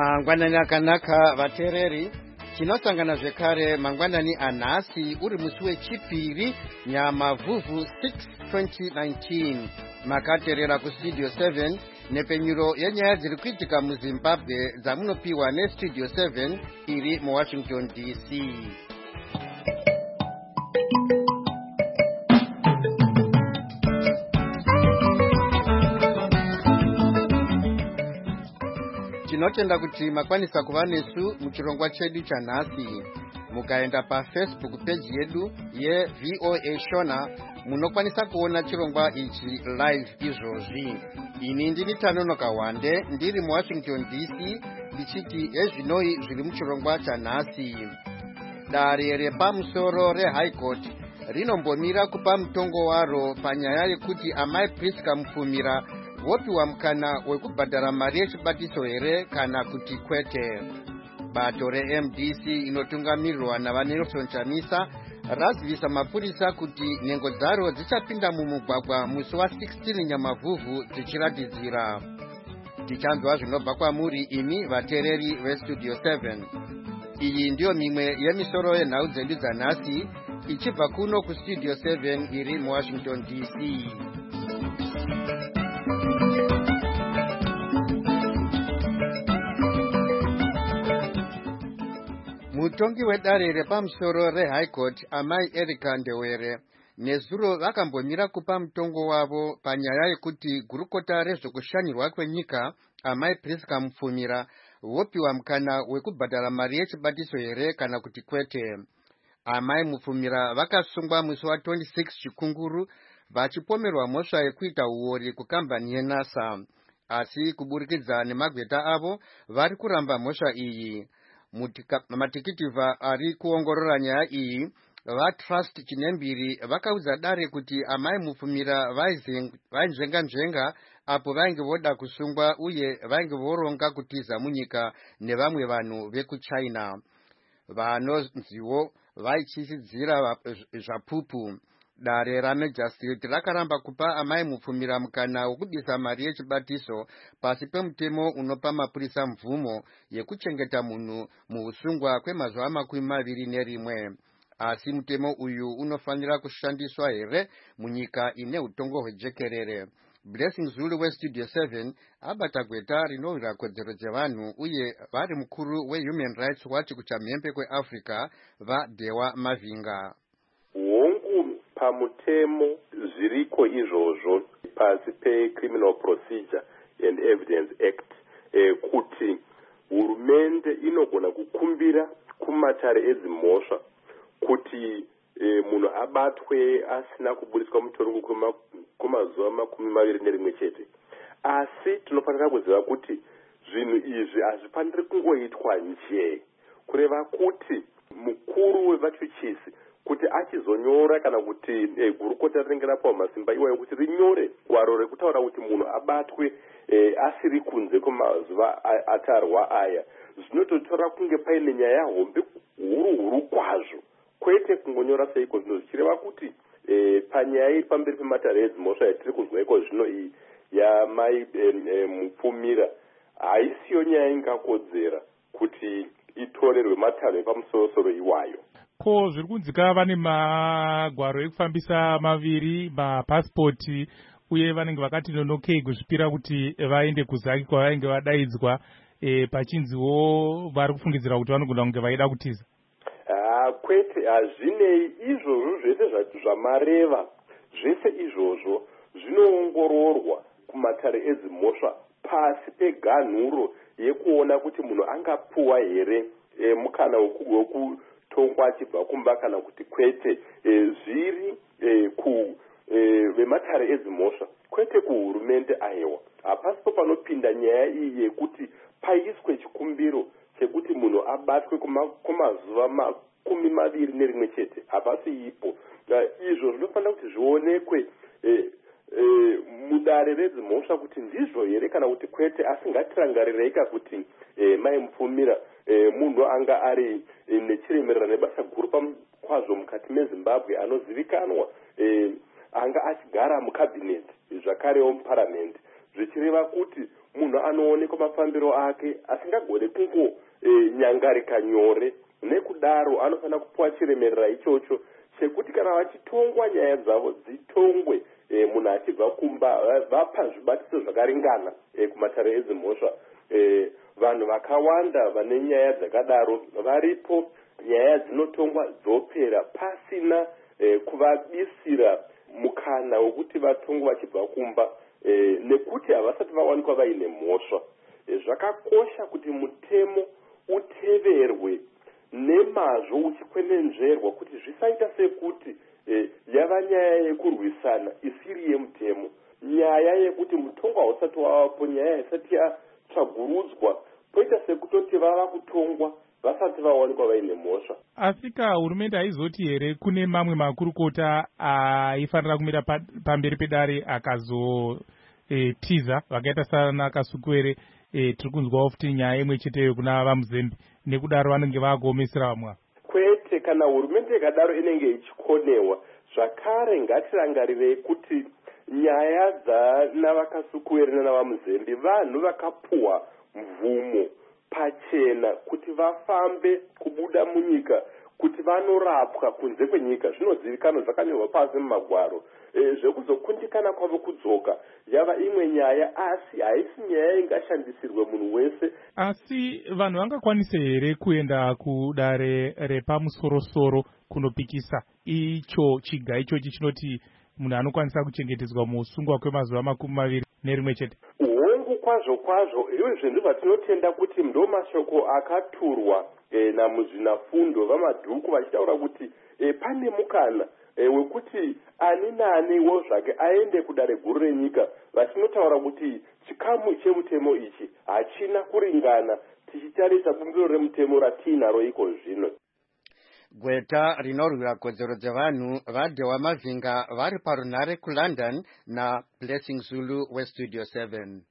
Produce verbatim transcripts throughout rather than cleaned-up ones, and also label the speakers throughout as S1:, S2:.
S1: Mangwanani akanaka vatereri, chinosangana zvekare mangwanani anhasi uri musi wechipiri Nyamavhuvhu six twenty nineteen. Makaterera kustudio seven nepenyuro yenyaya dziri kuitika muZimbabwe dzamunopiwa nestudio seven iri muWashington D C. Tinotenda kuti makwanisa kuva nesu muchirongwa chedu chanhasi. Mukaenda paFacebook page yedu yeV O A Shona munokwanisa kuona chirongwa ichi live izvozvi. Ini ndini Tanonoka Wande ndiri muWashington D C ndichiti ezvinoi zviri muchirongwa chanhasi. Dare repamusoro reHigh Court rinombomira kupa mutongo waro panyaya yekuti amai Priska Mupfumira vopiwa mukana wekubhadhara mari yechibatiso here kana kuti kwete. Bato reM D C inotungamirirwa naVaNelson Chamisa razivisa mapurisa kuti nhengo dzaro dzichapinda mumugwagwa musi wa16 Nyamavhuvhu dzichiratidzira. Tichanzwa zvinobva kwamuri imi vatereri vestudio seven. Iyi ndiyo mimwe yemisoro yenhau dzedu dzanhasi ichibva kuno kustudio seven iri muWashington D C. Mutongi wedare repamusoro reHigh Court amai Erica Ndewere nezuro vakambomira kupa mutongo wavo panyaya yekuti gurukota rezvokushanyirwa kwenyika amai Priska Mupfumira vopiwa mukana wekubhadhara mari yechibatiso here kana kuti kwete. Amai Mupfumira vakasungwa musi wa twenty-six Chikunguru vachipomerwa mhosva yekuita uori kukambani yeNASA, asi kuburikidza nemagweta avo vari kuramba mhosva iyi. Matikitivha ari kuongorora nyaya iyi vaTrust Chinembiri vakaudza dare kuti amai Mupfumira vainzvenga nzvenga apo vainge voda kusungwa uye vainge voronga kutiza munyika nevamwe vanhu vekuChina. Vanonziwo vaichisidzira zvapupu. Dare raMajestic rakaramba kupa amai Mupfumira mukana wekubisa mari yechibatiso pasi pemutemo unopa mapurisa mvumo yekuchengeta munhu muusungwa kwemazuva makumi maviri nerimwe. Asi mutemo uyu unofanira kushandiswa here munyika ine utongo hwejekerere. Blessing Zulu westudio seven abata gweta rinowira kodzero dzevanhu uye vari mukuru weHuman Rights Watch kuchamhembe kweAfrica vaDewa Mavinga.
S2: Pamutemo zviriko izvozvo pasi peCriminal Procedure and Evidence Act eh, kuti hurumende inogona kukumbira kumatare edzimhosva kuti eh, munhu abatwe asina kuburiswa mutorongo kwemazuva makumi maviri nerimwe chete. Asi tinofanira kuziva kuti zvinhu izvi hazvifaniri kungoitwa njee, kureva kuti mukuru wevachuchisi kuti achizonyora kana kuti eh, gurukota rinenge rapawo masimba iwayo kuti rinyore gwaro rekutaura kuti munhu abatwe eh, asiri kunze kwemazuva atarwa aya, zvinototora kunge paine nyaya hombe huru huru kwazvo, kwete kungonyora seiko zvino zvichireva kuti eh, panyaya iri pamberi pematare edzimhosva yatiri kuzwa iko zvino iyi yamai eh, eh, Mupfumira haisiyo nyaya ingakodzera kuti itorerwe matare epamusoro-soro iwayo.
S3: Ko zviri kunzika vane magwaro ekufambisa maviri, mapasipoti, uye vanenge vakati nonokei kuzvipira kuti vaende kuzaki kwavainge vadaidzwa e, pachinziwo vari kufungidzira kuti vanogona kunge vaida kutiza.
S2: Ah, kwete hazvinei izvozvo zvese zvamareva, zvese izvozvo zvinoongororwa kumatare edzimhosva pasi peganhuro yekuona kuti munhu angapuwa here e, mukana woku tongwa achibva kumba kana kuti kwete, e, zviri e, ku e, vematare edzimhosva kwete kuhurumende aiwa. Hapasipo panopinda nyaya iyi yekuti paiswe chikumbiro chekuti munhu abatwe kumazuva makumi maviri nerimwe chete, hapasi ipo. Uh, izvo zvinofanira kuti zvionekwe e, e, mudare redzimhosva kuti ndizvo here kana kuti kwete, asi ngatirangarireka kuti e, mai Mupfumira e, munhu anga ari e, nechiremerera nebasa guru kwazvo mukati meZimbabwe, anozivikanwa e, anga achigara mukabineti zvakarewo muparamendi, zvichireva kuti munhu anoonekwa mafambiro ake asingagone kungo e, nyangarika nyore. Nekudaro anofanira kupuwa chiremerera ichocho chekuti kana vachitongwa nyaya dzavo dzitongwe e, munhu achibva kumba vapa zvibatiso zvakaringana e, kumatare edzimhosva. E, vanhu vakawanda vane nyaya dzakadaro varipo. Nyaya dzinotongwa dzopera pasina e, kuvabisira mukana wekuti vatongwe vachibva kumba e, nekuti havasati vawanikwa vaine mhosva. E, zvakakosha kuti mutemo uteverwe nemazvo uchikwenenzverwa kuti zvisaita sekuti e, yava nyaya yekurwisana isiri yemutemo, nyaya yekuti mutongwa hausati wavapo, nyaya isati yatsvagurudzwa, poita sekutoti vava kutongwa vasati vawanikwa vaine mhosva.
S3: Asika hurumende haizoti here kune mamwe makurukota aifanira kumira pamberi pedare akazotiza e, vakaita sana Kasukuwere. E, tiri kunzwawo futi nyaya imwe cheteyo kuna vaMuzembe, nekudaro vanenge vakuomesera vamwe.
S2: Kwete, kana hurumende ikadaro inenge ichikonewa. Zvakare ngatirangarirei kuti nyaya dzana vaKasukuwere nana vaMuzembe vanhu vakapuwa mvumo pachena kuti vafambe kubuda munyika, kuti vanorapwa kunze kwenyika. Zvinozivikanwa, zvakanyorwa pasi mumagwaro. E, zvekuzokundikana kwavo kudzoka yava imwe nyaya, asi haisi nyaya ingashandisirwe munhu wese.
S3: Asi vanhu vangakwanise here kuenda kudare repamusorosoro kunopikisa icho chiga ichochi chinoti munhu anokwanisa kuchengetedzwa muusungwa kwemazuva makumi maviri nerimwe chete?
S2: Hongu kwazvo kwazvo, izvi ndizvo tinotenda kuti ndo mashoko akaturwa e, namuzvinafundo vamadhuku vachitaura kuti e, pane mukana e, wekuti ani naaniwo zvake aende kudare guru renyika, vachinotaura kuti chikamu chemutemo ichi hachina kuringana tichitarisa bumbiro remutemo ratiinaro iko zvino.
S1: Gweta rinorwira kodzero dzevanhu vadhewa Mavhinga vari parunhare kuLondon na Blessing Zulu weStudio seven.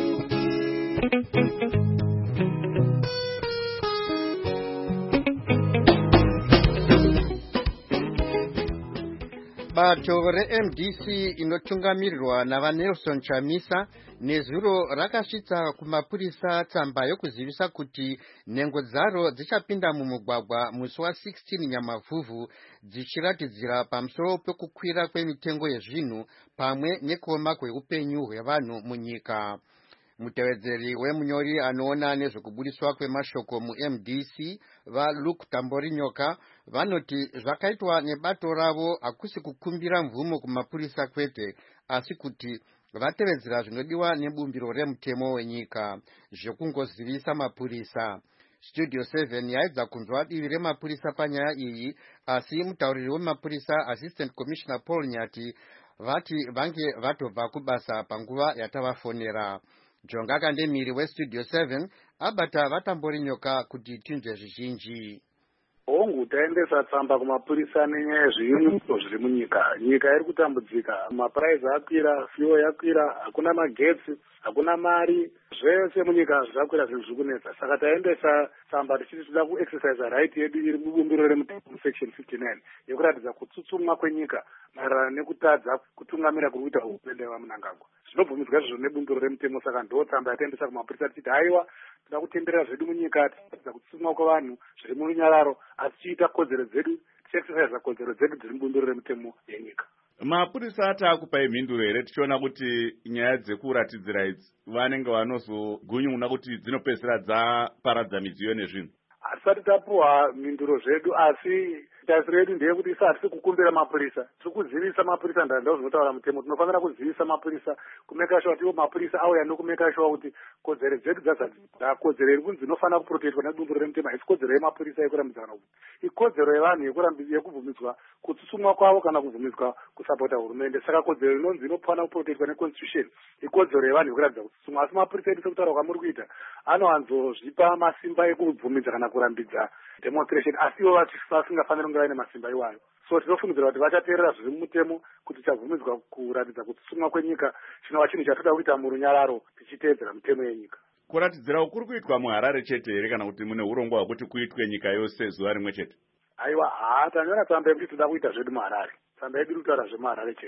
S1: Bato re-M D C inotungamirirwa navaNelson Chamisa nezuro rakasvitsa kumapurisa tsamba yokuzivisa kuti nhengo dzaro dzichapinda mumugwagwa musi wa16 Nyamavhuvhu dzichiratidzira pamusoro pekukwira kwemitengo yezvinhu pamwe nekuoma kweupenyu hwevanhu munyika. Mutevedzeri wemunyori anoona nezvekubudiswa kwemashoko mu-M D C vaLuke Tamborinyoka vanoti zvakaitwa nebato ravo hakusi kukumbira mvumo kumapurisa kwete, asi kuti vatevedzera zvinodiwa nebumbiro remutemo wenyika zvekungozivisa mapurisa. Studio seven yaedza kunzwa divi remapurisa panyaya iyi, asi mutauriri wemapurisa Assistant Commissioner Paul Nyati vati vange vatobva kubasa panguva yatavafonera. Jonga Kandemiri weStudio seven abata vaTamborinyoka kuti tinzwe zvizhinji.
S4: Hongu taendesa tsamba kumapurisa nenyaya yezviyungu zviri munyika. Nyika iri kutambudzika, mapuraizi akwira, fuel yakwira, hakuna magetsi, hakuna mari, zvese munyika zvakwira zvinhu zviri kunetsa. Saka taendesa tsamba tichiti toda kuexercise right yedu iri mubumbiro remutemo section fifty-nine yekuratidza kutsutsumwa kwenyika maererano nekutadza kutungamira kuri kuita hurumende yaMnangagwa. Zvinobvumidzwa izvozvo nebumbiro remutemo, saka ndo tsamba yataendesa kumapurisa tichiti haiwa toda kutenderera zvedu munyika, tichitadza kutsutsumwa kwavanhu zviri murunyararo, asi tichiita kodzero dzedu, tichiexercise kodzero dzedu dziri mubumbiro remutemo yenyika.
S5: Mapurisa atakupai mhinduro here tichiona kuti nyaya dzekuratidzira idzi vanenge vanozogunyuna kuti dzinopedzisira dzaparadza midziyo nezvinhu?
S4: Hatisati tapuwa mhinduro zvedu, asi tarisiro yedu ndeyekuti isa hatisi kukumbira mapurisa, tiri kuzivisa mapurisa. Ndandau zvinotaura mutemo, tinofanira kuzivisa mapurisa, kumeka sure kuti mapurisa auya nokumeka sure kuti kodzero dzedu dzazadzira. Kodzero iri kunzi inofanira kuprotektwa nebumbiro remutemo, haisi kodzero yemapurisa yekurambidzana kuti ikodzero yevanhu yekubvumidzwa kutsutsumwa kwavo kana kubvumidzwa kusapota hurumende. Saka kodzero inonzi inofanira kuprotektwa neconstitution ikodzero yevanhu yekuratidza kutsutsumwa, asi mapurisa edu sekutaura kwamuri kuita anowanzozvipa masimba ekubvumidza kana kurambidza demonstration, asi ivo vasingafaniri kunge vaine masimba iwayo. So tinofungidzira kuti vachateerera zviri mumutemo kuti tichabvumidzwa kuratidza kutsutsumwa kwenyika chinova chinhu chatoda kuita murunyararo tichiteedzera mutemo yenyika.
S5: Kuratidzira kuri kuitwa muHarare chete here kana kuti mune urongwa hwekuti kuitwe nyika yose zuva rimwe chete?
S4: Aiwa, haa, tanyora tsamba yekuti toda kuita zvedu muHarare. Tsamba yedu iri kutaura zvemuHarare chete.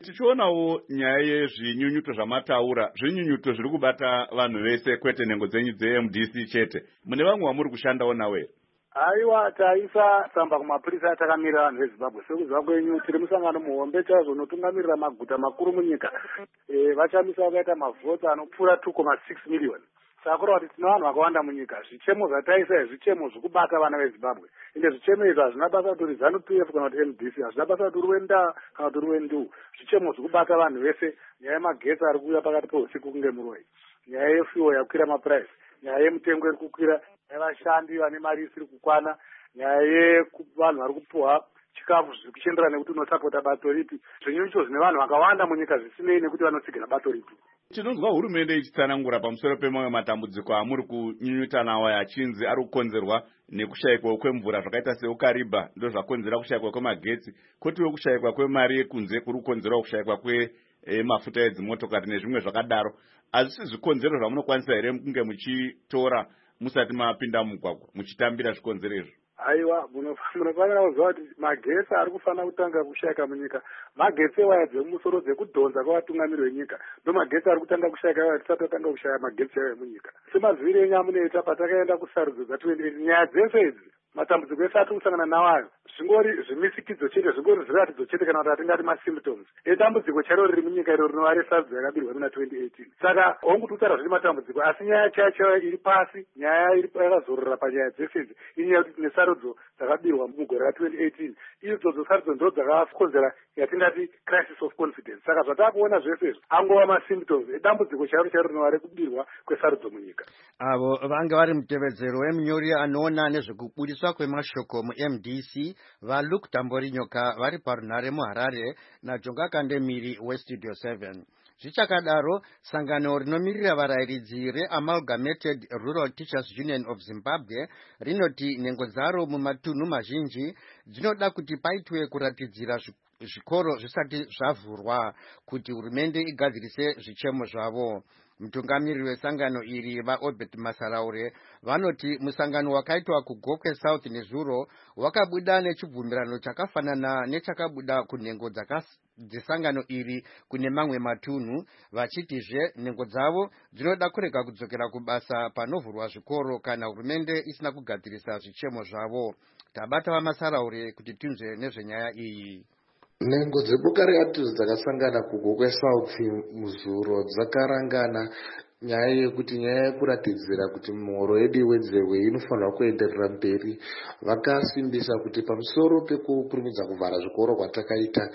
S5: tichionawo nyaya yezvinyunyuto zvamataura zvinyunyuto zviri kubata vanhu vese kwete nhengo dzenyu dze-M D C chete. Mune vamwe vamuri kushandawo nawo here?
S4: Aiwa, taisa tsamba kumapurisa takamirira vanhu veZimbabwe. Sekuziva kwenyu tiri musangano muhombe chaizvo unotungamirira maguta makuru munyika. E, vachamisa vakaita mavhoti anopfuura two point six million. Saka kuti tino vanhu vakawanda munyika. Zvichemo zvataisa zvichemo zvekubata vana veZimbabwe. Ende zvichemo izvi hazvina basa kuti uri ZANU P F kana kuti M D C, hazvina basa kuti uri wenda kana kuti uri wendu. Zvichemo zvekubata vanhu vese. Nyaya yemagetsi ari kuuya pakati peusiku kunge muroyi. Nyaya yefuel yakwira mapuraisi. Nyaya yemutengo iri kukwira. Vashandi vane mari isiri kukwana, nyaya yevanhu vari kupuwa chikafu zvichienderana nekuti unosapota bato ripi. Zvinyunyuto zvine vanhu vakawanda munyika zvisinei nekuti vanotsigina bato ripi.
S5: Tinonzwa hurumende ichitsanangura pamusoro pemamwe matambudziko amuri kunyunyuta nawo achinzi ari kukonzerwa nekushayikwa kwemvura zvakaita seukariba ndo zvakonzera kushayikwa kwemagetsi, kotiwo kushayikwa kwemari yekunze kuri kukonzerawo kushayikwa kwemafuta edzimotokari nezvimwe zvakadaro. Hazvisi zvikonzero zvamunokwanisa here kunge muchitora musati mapinda mugwagwa muchitambira zvikonzero izvo?
S4: Aiwa, munofanira kuziva kuti magetsi ari kufanira kutanga kushayika munyika. Magetsi ewaya dzemumusoro dzekudhonza kwavatungamiri venyika ndo magetsi ari kutanga kushayika waya tisati tatanga kushaya magetsi ewaya munyika. Semazivire enyu amunoita patakaenda kusarudzo dza-twenty eighteen, nyaya dzese idzi matambudziko ese atiri kusangana nawo ayo zvingori zvimisikidzo chete, zvingori zviratidzo chete kana kuti atingati masymptoms etambudziko charo riri munyika iro rinova resarudzo yakabirwa muna twenty eighteen. Saka hongututaura zviri matambudziko asi nyaya chayo chayo iri pasi, nyaya yakazorora panyaya dzese idzi inyaya yekuti tine sarudzo dzakabirwa mugore ra-twenty eighteen. Idzodzo sarudzo ndo dzakakonzera yatingati crisis of confidence. Saka zvatakuona zvese izvi angova masymptoms edambudziko charo chairo rinova rekubirwa kwesarudzo munyika.
S1: Avo vanga vari mutevedzero wemunyori anoona nezvekubudiswa kwemashoko mu-M D C vaLuke Tamborinyoka vari parunhare muHarare naJonga Kandemiri weStudio seven. Zvichakadaro, sangano rinomirira varayiridzi reAmalgamated Rural Teachers Union of Zimbabwe rinoti nhengo dzaro mumatunhu mazhinji dzinoda kuti paitwe kuratidzira zvikoro zvisati zvavhurwa kuti hurumende igadzirise zvichemo zvavo. Mutungamiriri wesangano iri vaObert Masaraure vanoti musangano wakaitwa kuGokwe South nezuro wakabuda nechibvumirano chakafanana nechakabuda kunhengo dzesangano iri kune mamwe matunhu, vachitizve nhengo dzavo dzinoda kurega kudzokera kubasa panovhurwa zvikoro kana hurumende isina kugadzirisa zvichemo zvavo. Tabata vaMasaraure kuti tinzwe nezvenyaya iyi.
S6: Nhengo dzeboka reATUS dzakasangana kuGokwe South muzuro dzakarangana nyaya yekuti nyaya yekuratidzira kuti muhoro yedu iwedzerwe inofanirwa kuenderera mberi. Vakasimbisa kuti pamusoro pekukurumidza kuvhara zvikoro kwatakaita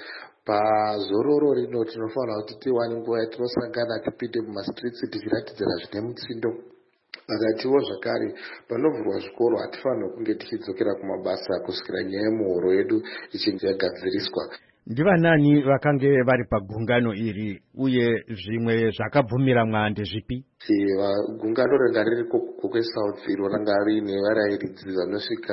S6: pazororo rino tinofanirwa kuti tiwane nguva yatinosangana tipinde mumastreets tichiratidzira zvine mutsindo. Vakatiwo zvakare panovhurwa zvikoro hatifanirwi kunge tichidzokera kumabasa kusvikira nyaya yemuhoro yedu ichinge yagadziriswa.
S1: Ndivanani vakange vari pagungano iri uye zvimwe zvakabvumira mwande zvipi?
S6: Gungano ranga riri kuGokwe South iro ranga riine varayiridzi vanosvika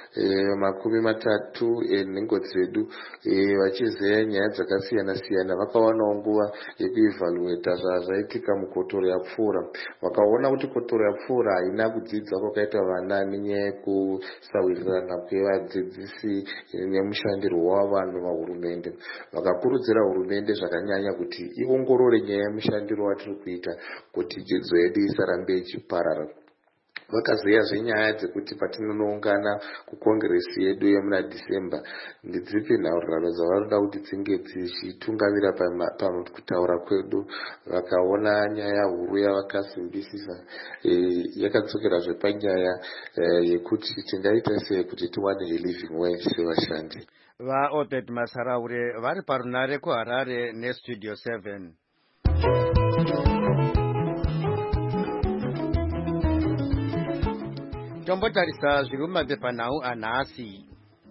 S6: makumi matatu enhengo dzedu vachizeya nyaya dzakasiyana siyana. Vakawanawo nguva yekuivhalueta zvazvaitika mukotoro yapfuura. Vakaona kuti kotoro yapfuura haina kudzidza kwakaita vana nenyaya yekusawirirana kwevadzidzisi nemushandiro wavanhu vahurumende. Vakakurudzira hurumende zvakanyanya kuti iongorore nyaya yemushandiro watiri kuita kuti dzidzo yedu isarambe ichiparara. Vakazeya zvenyaya dzekuti patinonoungana kukongresi yedu yemuna December ndidzipi nhauraro dzavanoda kuti dzinge dzichitungamira pakutaura kwedu. Vakaona nyaya huru yavakasimbisisa yakadzokerazve panyaya yekuti tingaita sei kuti tiwane living wage sevashandi.
S1: VaObert Masaraure vari parunhare kuHarare neStudio seven. Tombotarisa zviri mumapepanhau anhasi.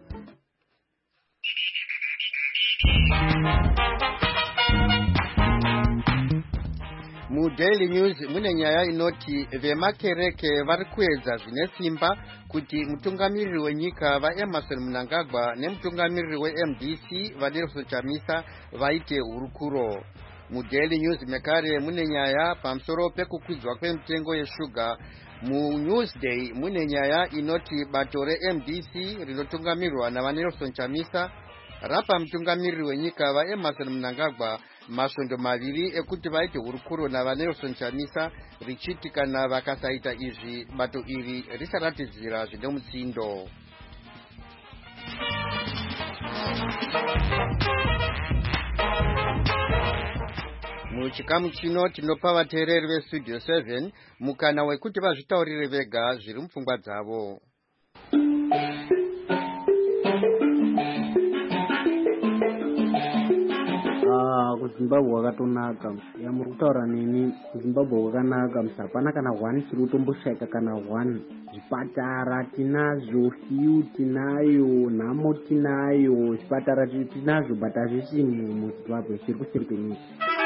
S1: MuDaily News mune nyaya inoti vemakereke vari kuedza zvine simba kuti mutungamiriri wenyika vaEmmerson Mnangagwa nemutungamiriri weM D C vaNelson Chamisa vaite hurukuro. MuDaily News mekare mune nyaya pamusoro pekukwidzwa kwemitengo yeshuga. MuNewsday mune nyaya inoti bato reM D C rinotungamirirwa navaNelson Chamisa rapa mutungamiriri wenyika vaEmerson Mnangagwa masvondo maviri ekuti vaite hurukuro navaNelson Chamisa richiti kana vakasaita izvi bato iri risaratidzira zvine mutsindo. Muchikamu chino tinopa vateereri vestudio seven mukana wekuti vazvitaurire vega zviri mupfungwa dzavo.
S7: kuZimbabwe wakatonaka yamuri kutaura neni kuZimbabwe wakanaka musa hapana kana one chiri kutomboshaika kana one. Zvipatara tinazvo, fiu tinayo, nhamo tinayo, zvipatara tinazvo but hazvisi muZimbabwe chiri kuseri kwenyika.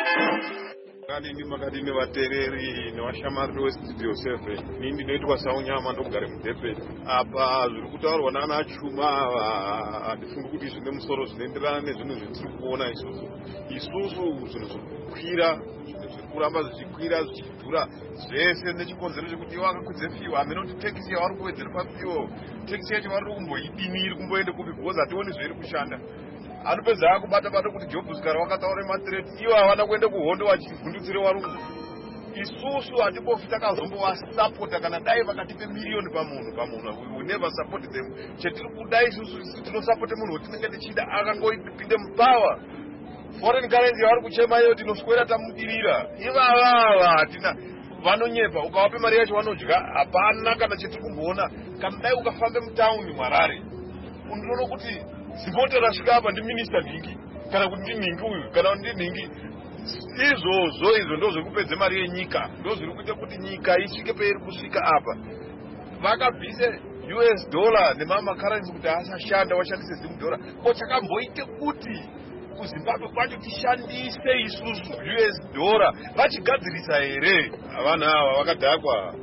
S8: Kadini makadini vatereri nevashamari vestudio seven nini ndinoitwa saunyama ndogare muDurban apa zviri kutaurwa nana Chuma handifungi kuti zvine musoro zvinoenderana nezvinhu zvetiri kuona isusu isusu zvinhu zvikukwira zviri kuramba zvichikwira zvichidhura zvese nechikonzero chekuti ivo akakwidze fiwo hamene kuti tekisi yavari kuwedzera pafiwo tekisi yacho vari kumboidini iri kumboende kupi because hationi zvairi kushanda. Anopedza akubata bata kuti Jobhuskara wakataura matireti ivo havana kuenda kuhondo vachivhundutsire varungu. Isusu hatipofi takazombovasapota kana dai vakatipe miliyoni pamunhu pamunhu we never support them. Chetiri kudai isusu tinosapote munhu wetinenge tichida akangoipinde mupower. Foreign currency yavari kuchema iyo tinoswera tamudirira ivavava hatina vanonyepa ukawape mari yacho vanodya hapana kana chetiri kumboona kana dai ukafambe mutaundi mwarare unoona kuti zimboti rasvika apa ndiminista nhingi kana kuti ndinhingi uyu kana kuti ndinhingi izvozvo izvo ndo zvekupedze mari yenyika ndo zviri kuita kuti nyika isvike peiri kusvika apa. Vakabvise U S dollar nemamakarensi kuti asashanda washandise zim dollar ko chakamboite kuti kuZimbabwe kwacho tishandise isusu U S dollar vachigadzirisa here vanhu ava vakadhakwa.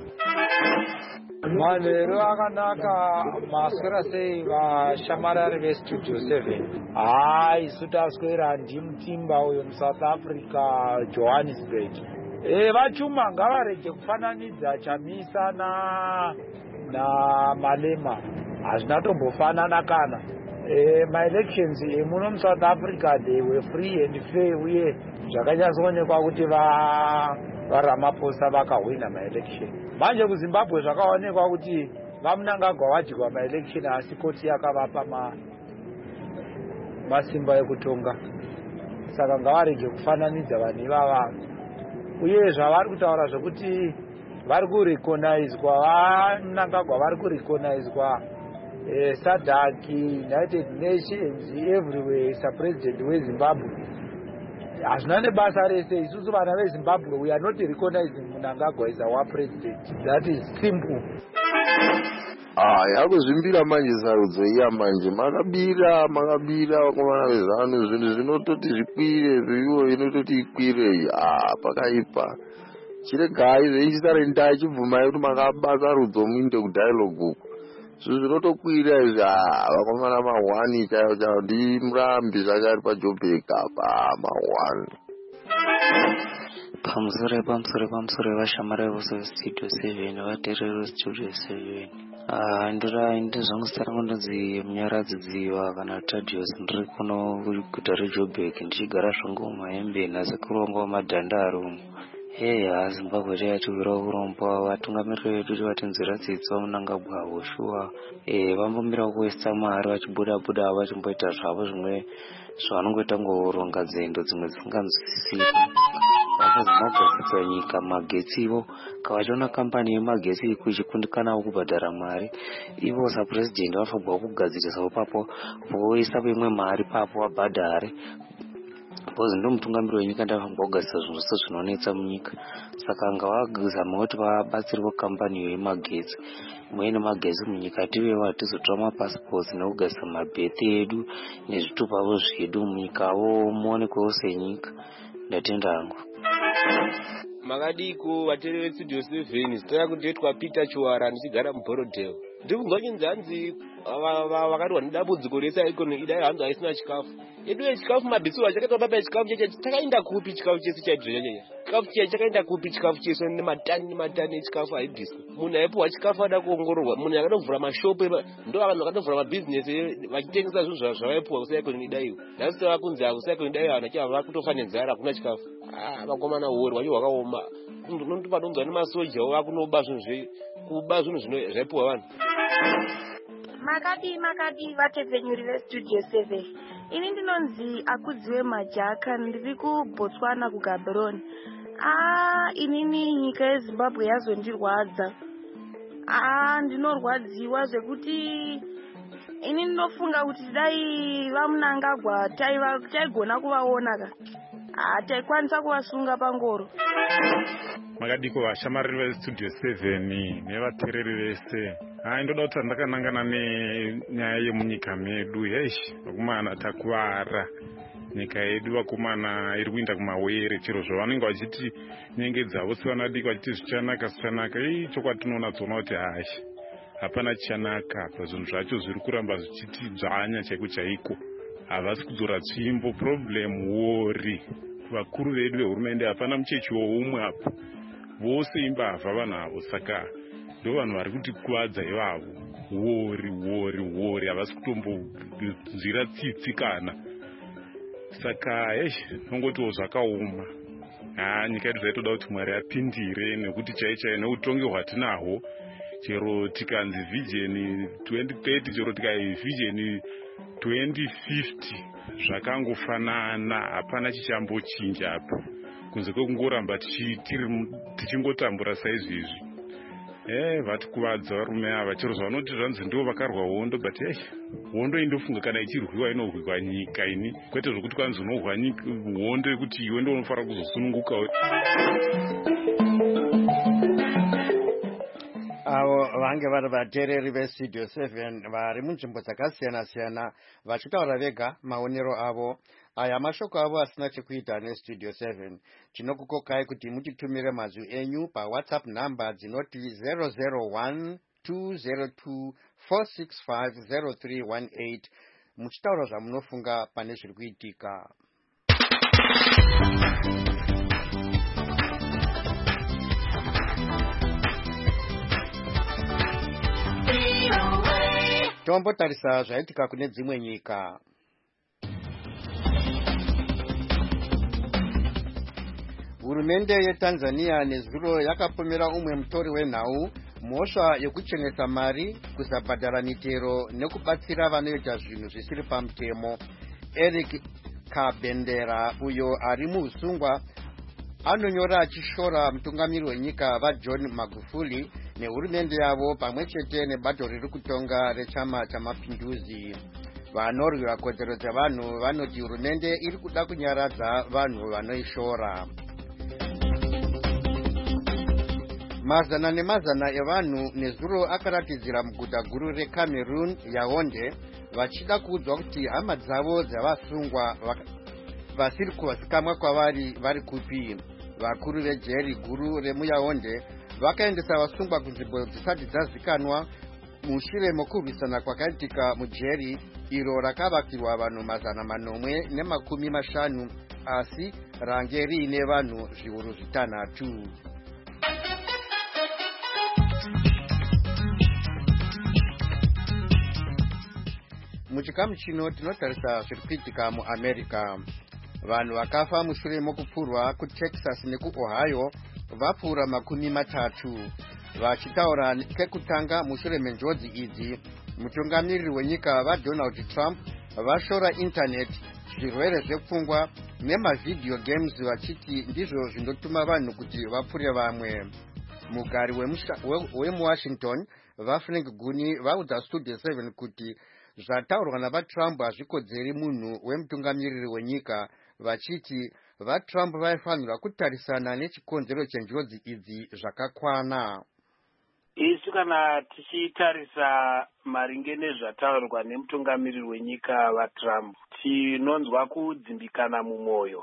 S9: Manheru akanaka maswera sei vashamarari vestudio seven. Hai isu taswera ndimutimba uyo muSouth Africa Johannesburg. E vachuma ngavarege kufananidza Chamisa na na Malema hazvina tombofanana kana. E ma-elections emuno muSouth Africa they were free and fair uye zvakanyatsoonekwa kuti va vaRamaphosa vakahwina ma-election. Manje kuZimbabwe zvakaonekwa kuti vaMnangagwa wadyiwa ma-election asi koti yakavapa ma masimba ekutonga. Saka ngavarege kufananidza vanhu ivava. Uye zvavari kutaura zvokuti vari kurecognizwa vaMnangagwa vari kurecognizwa eh, SADC, United Nations, everywhere sapresident weZimbabwe. Hazvina nebasa rese isusu vana veZimbabwe we are not recognizing Mnangagwa as our president. That is simple.
S10: Ah, yakuzvimbira manje sarudzo iya manje makabira makabira vakomana vezano zvinhu zvinototi zvikwire zvivo inototi ikwire ah pakaipa chiregai zveichitare ndachibvumai kuti makaba sarudzo muinde kudialogue uku zvinhu zvinotokwira izvi ah vakomana mahwani chaivo chaivo ndimurambi zvachari paJoburg apa mahwani.
S11: Pamusoro pamusoro pamusoro vashamari vose vestudio seven vateereri vestudio seven. Ah, ndira ndizvangu zita rangu ndinzi Munyaradzi Dziva kana Tadios ndiri kuno kuguta reJoburg ndichigara zvangu muHembe nasekuru wangu wamadhandaro. Hey, Zimbabwe yatiwira urombo vatungamiriri vedu vatinzira tsitso Mnangagwa Joshua eh vambomira kuwesta mari vachibuda buda vachimboita zvavo zvimwe zvavanongoita ngoronga dzendo dzimwe dzisinganzwisisi. Vakazomagadzirisa nyika magetsi ivo kavachiona kampani yemagetsi kuchikundikana kubhadhara mari ivo sapuresidenti vafabwa kugadzirisa ipapo voisa imwe mari papo vabhadhare because ndo mutungamiriri wenyika ndafamba kugadzirisa zvinhu zvose zvinonetsa munyika. Saka ngavazama kuti vabatsirwe kampani yemagetsi muine magetsi munyika tivewo hatizotora mapassports nekugadzirisa mabhethi edu nezvitupavo zvedu munyikawo muonekwewo senyika. Ndatenda hangu.
S12: Makadiko vateereri vestudio seven zita rangu ndoitwa Peter Chiwara ndichigara muBorodale. ndikunzwa chinzi hanzi vakati vane dambudziko rese ikonomi idai hanzi haisina chikafu edu yechikafu mabhitsi wachakaita baba yechikafu cheche chakaenda kupi chikafu chese chaidhira cheche chikafu cheche chakaenda kupi chikafu chese nematani nematani echikafu haibviswa munhu aipiwa chikafu ada kuongororwa munhu akatovhura mashopu ndo vanhu vakatovhura mabhizinesi vachitengesa zvinhu zvavaipiwa kusaikonomi idaiwo nhasi vakunzi kusaikonomi idaiwo vanhu achiva vakutofa nenzara hakuna chikafu vakomana uori wacho hwakaoma ndopadonzwa nemasojawo vakunoba zvinhu kuba zvinhu zvaipiwa vanhu
S13: makadi makadi vatepfenyuri vestudio seven ini ndinonzi akudziwe majaka ndiri kubotswana kugaborone ah inini nyika yezimbabwe yazondirwadza ah ndinorwadziwa zvekuti ini ndinofunga kuti dai vamunangagwa taigona kuvaona ka ah taikwanisa kuvasunga pangoro
S14: makadiko vashamariri vestudio seven nevateereri vese hai ndoda kuti ndakanangana nenyaya yemunyika medu yeshi vakomana takuvara nyika yedu vakomana iri kuinda kumawere chero zvavanenge vachiti nyenge dzavo sevanadiki vachiti zvichanaka zvichanaka ii chokwatinoona dzona kuti hashi hapana chichanaka pa zvinhu zvacho zviri kuramba zvichiti dzvanya chaiko chaiko havasi kudzora tsvimbo problem wori vakuru vedu vehurumende hapana muchechi woumwe apo vose imbavha vanhu avo saka ndo vanhu vari kuti kuvadza ivavo wori wori wori havasi kutombonzwira tsitsi kana saka eshi nongotiwo zvakaoma ha nyika yedu zvaitoda kuti mwari apindire nekuti chai chai neutongi hwatinahwo chero tikanzi vhijeni twenty thirty chero tikai vhijeni twenty fifty zvakangofanana hapana chichambochinja apo kunze kwekungoramba tichingotambura saizvizvi eh vatikuvadza varume ava chero zvavanoti zvanzi ndivo vakarwa hondo but eh hondo indofunga kana ichirwiwa inorwiwa nyika ini kwete zvokuti kwanzi unorwa hondo yekuti iwe ndo unofanira kuzosununguka
S1: avo vange vari vateereri vestudio seven vari munzvimbo dzakasiyana siyana vachitaura vega maonero avo aya mashoko avo asina chekuita nestudio seven tinokukokai kuti mutitumire mazwi enyu pawhatsapp number dzinoti zero zero one two zero two four six five zero three one eight muchitaura zvamunofunga pane zviri kuitika. tombotarisa zvaitika kune dzimwe nyika. Hurumende yeTanzania nezuro yakapomera umwe mutori wenhau mhosva yekuchenesa mari kuzabhadhara mitero nekubatsira vanoita zvinhu zvisiri pamutemo. Eric Kabendera uyo ari muusungwa anonyora achishora mutungamiri wenyika vaJohn Magufuli nehurumende yavo pamwe chete nebato riri kutonga rechama chamapinduzi. Vanorwira kodzero dzevanhu vanoti hurumende iri kuda kunyaradza vanhu vanoishora. Mazana nemazana evanhu nezuro akaratidzira muguta guru reCameroon Yaounde vachida kuudzwa kuti hama dzavo dzavasungwa vasiri kuzikamwa kwavari vari kupi. Vakuru vejeri guru remuyaounde vakaendesa vasungwa kunzvimbo dzisati dzazikanwa mushure mokurwisana kwakaitika mujeri iro rakavakirwa vanhu mazana manomwe nemakumi mashanu asi range riine vanhu zviuru zvitanhatu. Muchikamu chino tinotarisa zviri kuitika muAmerica. Vanhu vakafa mushure mokupfurwa kuTexas nekuOhio vapfuura makumi matatu. Vachitaura kekutanga mushure menjodzi idzi, mutungamiriri wenyika vaDonald Trump vashora intaneti, zvirwere zvepfungwa nemavideo games vachiti ndizvo zvindotuma vanhu kuti vapfure vamwe. Mugari wemuWashington vaFrank Guni vaudza Studio seven kuti zvataurwa navaTrump hazvikodzeri munhu wemutungamiriri wenyika, vachiti vaTrump vaifanirwa kutarisana nechikonzero chenjodzi idzi zvakakwana.
S15: Isu kana tichitarisa maringe nezvataurwa nemutungamiriri wenyika vaTrump, tinonzwa kudzimbikana mumwoyo,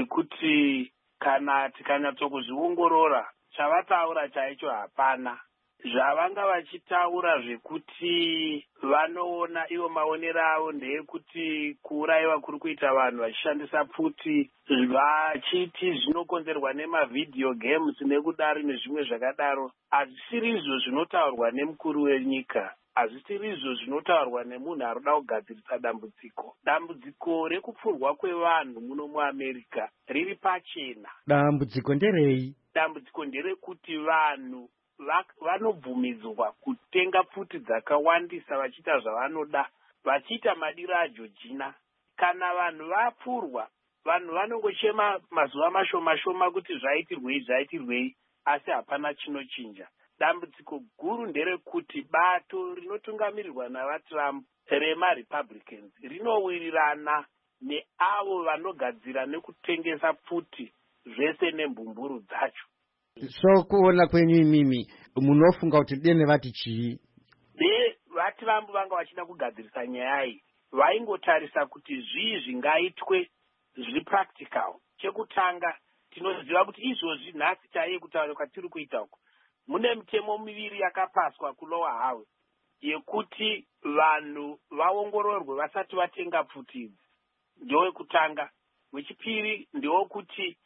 S15: nekuti kana tikanyatsokuzviongorora chavataura chaicho hapana. zvavanga vachitaura zvekuti vanoona ivo maonero avo ndeyekuti kuurayiwa kuri kuita vanhu vachishandisa pfuti vachiti zvinokonzerwa nemavhidhiyo games nekudaro nezvimwe zvakadaro, hazvisiri izvo zvinotaurwa nemukuru wenyika, hazvisiri izvo zvinotaurwa nemunhu ari kuda kugadzirisa dambudziko. Dambudziko rekupfurwa kwevanhu muno muamerica riri pachena.
S7: Dambudziko nderei?
S15: Dambudziko nderekuti vanhu vanobvumidzwa kutenga pfuti dzakawandisa vachiita zvavanoda, vachiita madiro ajojina. Kana vanhu vapfurwa, vanhu vanongochema mazuva mashoma shoma kuti zvaitirwei zvaitirwei, asi hapana chinochinja. Dambudziko guru nderekuti bato rinotungamirirwa navaTrump remaRepublicans rinowirirana neavo vanogadzira nekutengesa pfuti zvese nembumburu dzacho.
S1: So kuona kwenyu imimi munofunga kuti dene vati chii?
S15: De vaTrump vanga vachida kugadzirisa nyaya iyi, vaingotarisa kuti zvii zvingaitwe zviri practical. Chekutanga, tinoziva kuti izvozvi nhasi chaiye kutaura kwatiri kuita uku, mune mitemo miviri yakapaswa kulower house yekuti vanhu vaongororwe vasati vatenga pfuti idzi. Ndowekutanga. Wechipiri ndewokuti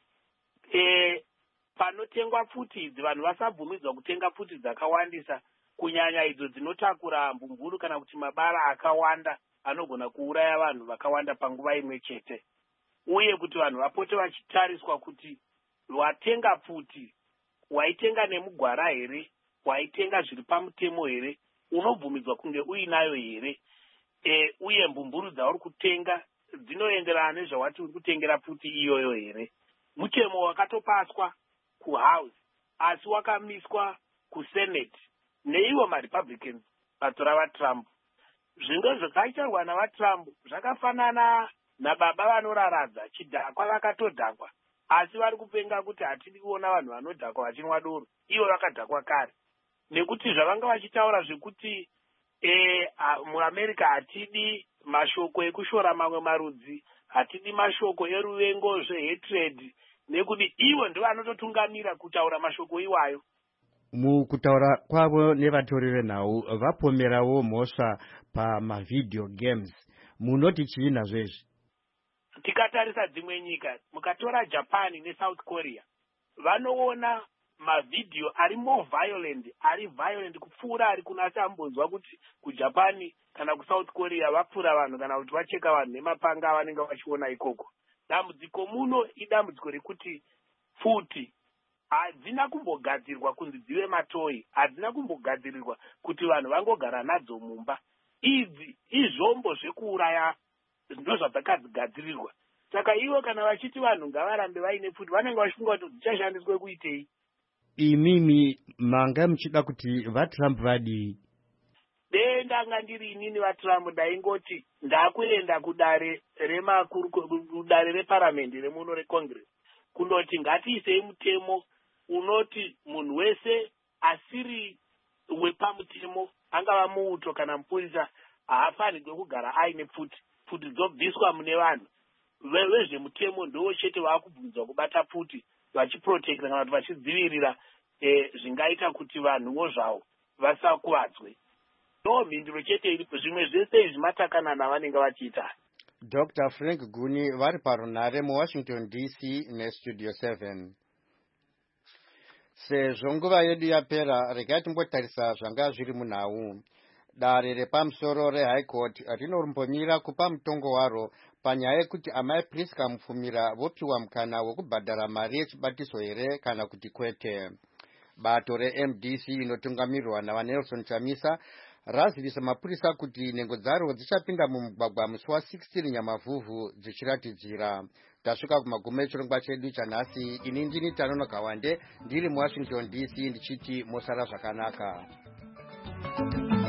S15: e, panotengwa pfuti idzi vanhu vasabvumidzwa kutenga pfuti dzakawandisa, kunyanya idzo dzinotakura mbumburu kana kuti mabara akawanda anogona kuuraya vanhu vakawanda panguva imwe chete. Uye kuti vanhu vapote vachitariswa kuti watenga pfuti waitenga nemugwara here, waitenga zviri pamutemo here, unobvumidzwa kunge uinayo here, e, uye mbumburu dzauri kutenga dzinoenderana nezvawati uri kutengera pfuti iyoyo here. Mutemo wakatopaswa kuhouse asi wakamiswa kusenate neivo maRepublicans bato ravaTrump. Zvingo zvakaitarwa navaTrump zvakafanana nababa vanoraradza chidhakwa vakatodhakwa, asi vari kupenga kuti hatidi kuona vanhu vanodhakwa vachinwa doro, ivo vakadhakwa kare. Nekuti zvavanga vachitaura zvekuti e, muAmerica hatidi mashoko ekushora mamwe marudzi, hatidi mashoko eruvengo zvehatred, nekuti ivo ndivo vanototungamira kutaura mashoko iwayo.
S1: Mukutaura kwavo nevatori venhau vapomerawo mhosva pamavideo games, munoti chii nazvezvi?
S15: Tikatarisa dzimwe nyika, mukatora Japan neSouth Korea, vanoona mavideo ari more violent, ari violent kupfuura ari kunasi ambonzwa kuti kuJapan kana kuSouth Korea vapfura vanhu kana kuti vacheka vanhu nemapanga avanenge vachiona ikoko. Dambudziko muno idambudziko rekuti pfuti hadzina kumbogadzirwa kunzi dzive matoi, hadzina kumbogadzirirwa kuti vanhu vangogara nadzo mumba. Idzi izvombo zvekuuraya ndo zvadzakadzigadzirirwa. Saka ivo kana vachiti vanhu ngavarambe vaine pfuti vanenge vachifunga kuti dzichashandiswe kuitei.
S1: Imimi manga muchida kuti vaTrump vadii?
S15: De ndanga ndiri inini vaTrump ndaingoti ndakuenda kudare remakuru kudare reparamendi remuno reCongress kundoti ngatiisei mutemo unoti munhu wese asiri wepamutemo angava muuto kana mupurisa haafanirwe kugara aine pfuti. Pfuti dzobviswa mune vanhu vezvemutemo ndivo chete vaakubvumidzwa kubata pfuti vachiprotecta kana kuti vachidzivirira e, zvingaita kuti vanhuwo zvavo vasakuvadzwe. No mhinduro chete iripo, zvimwe zvese izvi matakana navanenge vachiita.
S1: Doctor Frank Guni vari parunhare muWashington D C neStudio seven. Sezvo nguva yedu yapera, regai timbotarisa zvanga zviri munhau. Dare repamusoro reHigh Court rinorumbomira kupa mutongo waro panyaya yekuti amai Priska Mufumira vopiwa mukana wokubhadhara mari yechibatiso here kana kuti kwete. Bato reM D C inotungamirirwa navaNelson Chamisa razivisa mapurisa kuti nhengo dzaro dzichapinda mumugwagwa musi wa16 Nyamavhuvhu dzichiratidzira. Tasvika kumagumo echirongwa chedu chanhasi. Ini ndini Tanono Kawande ndiri muWashington D C ndichiti mosara zvakanaka.